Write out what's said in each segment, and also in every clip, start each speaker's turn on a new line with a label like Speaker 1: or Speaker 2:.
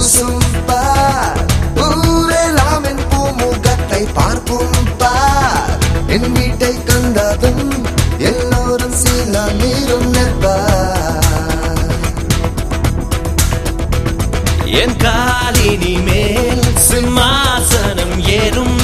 Speaker 1: கூசும் பார், ஊரெல்லாம் என் பூமுகத்தை பார்க்கும் பார். என் வீட்டை கண்டதும் எல்லோரும் சில நீரும் நிற்பார்.
Speaker 2: என் காலினி மேல் சிம்மாசனம் ஏறும்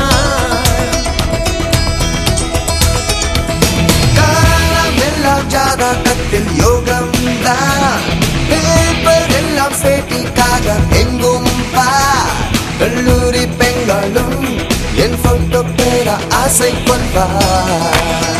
Speaker 1: காலம் எல்லாம் ஜாதகத்தில் யோகம் தான், பேப்பர் எல்லாம் பேட்டிக்காக எங்கும் பார். கல்லூரி பெண்களும் என் போட்டோ பெற ஆசை கொள்வார்.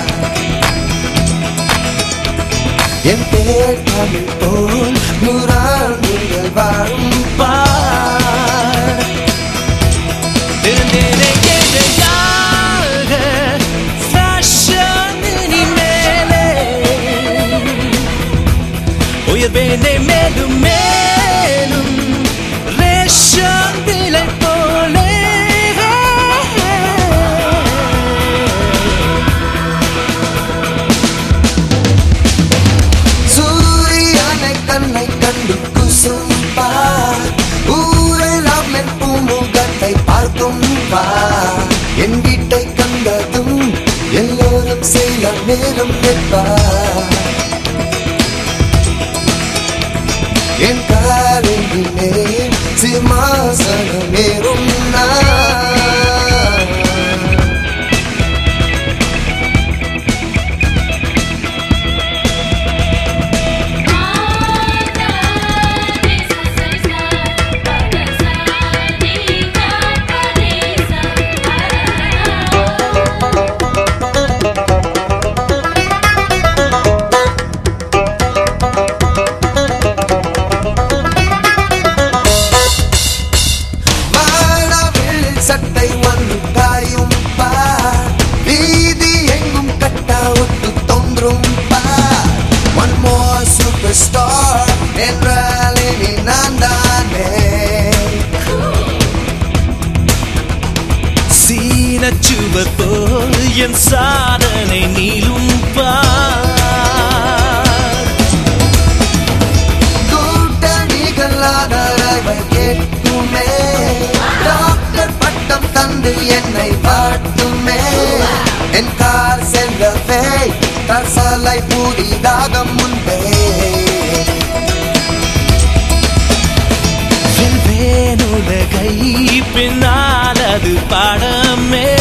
Speaker 1: என் பேர் தமிழ் போல் நூறாண்டுகள் வாழும் பார்.
Speaker 2: திறந்தேனே எதையாக fashion இனிமேலே உயர்வேனே மேலும் மேலும் ரேஷன் விலை போலே.
Speaker 1: சூரியனை கண்ணை கண்டு குசும் பார், ஊரெல்லாம் என் பூமுகத்தை பார்க்கும் பார். என் வீட்டை கண்டதும் எல்லோரும் சில நேரம் நிற்பார். என் காலிலே சிம்மாசனம் ஏறும் சட்டை வந்து காயும் பார், வீதி எங்கும் கட்டா ஒட்டு தோன்றும் பார். ஒன் மோர் சூப்பர் ஸ்டார் என்றால் இனி நான் தானே.
Speaker 2: சீனச்சுவர் போல் என் சாதனை நீளும் பார்.
Speaker 1: கூட்டணிகள் ஆதரவை கேட்குமே, டாக்டர் பட்டம் தந்து என்னை பாட்டுமே. என் கார் சென்றவே தசலை புதிதாக முன்பே.
Speaker 2: வெல்வேன் உலகை பின்னால் அது பாடமே.